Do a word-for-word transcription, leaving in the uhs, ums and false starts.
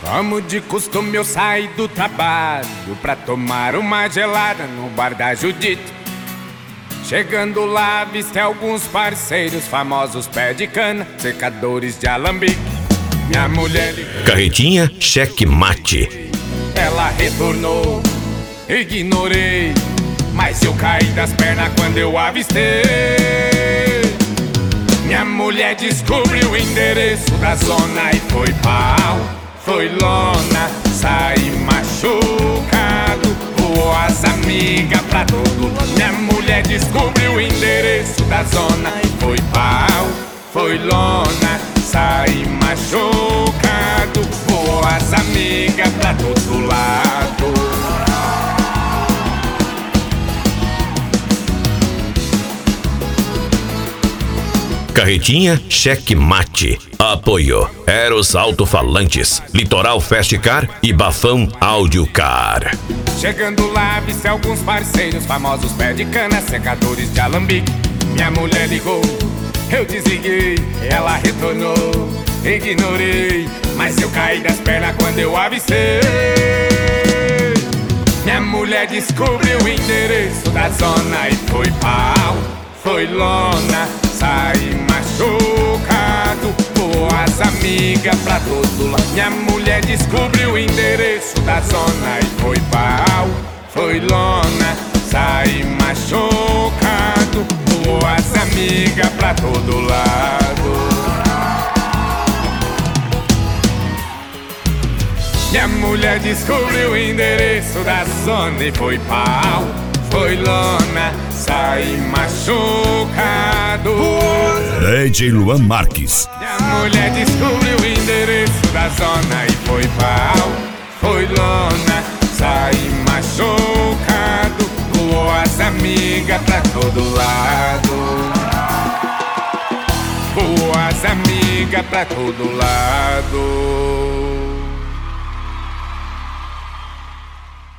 Como de costume eu saí do trabalho pra tomar uma gelada no bar da Judite. Chegando lá, avistei alguns parceiros famosos, pé de cana, secadores de alambique. Minha mulher ligou, Carretinha Cheque Mate. ela retornou, ignorei, mas eu caí das pernas quando eu avistei. Minha mulher descobriu o endereço da zona e foi pau, foi lona, saí machucado, voou as amigas pra todo lado. Minha mulher descobriu o endereço da zona e foi pau, foi lona, saí machucado, voou as amigas pra todo lado. Carretinha Cheque Mate. Apoio Eros Alto-Falantes, Litoral Fast Car e Bafão Áudio Car. Chegando lá, avistei alguns parceiros famosos, pé de cana, secadores de alambique. Minha mulher ligou, eu desliguei, ela retornou, ignorei, mas eu caí das pernas quando eu avistei. Minha mulher descobriu o endereço da zona e foi pau, foi lona, saí machucado, voou as amigas pra todo lado. Minha mulher descobriu o endereço da zona e foi pau, foi lona, saí machucado, voou as amigas pra todo lado. Minha mulher descobriu o endereço da zona e foi pau, foi lona, saí machucado. D J Luan Marques. Minha mulher descobriu o endereço da zona e foi pau, foi lona, saí machucado, voou as amigas pra todo lado, voou as amigas pra todo lado.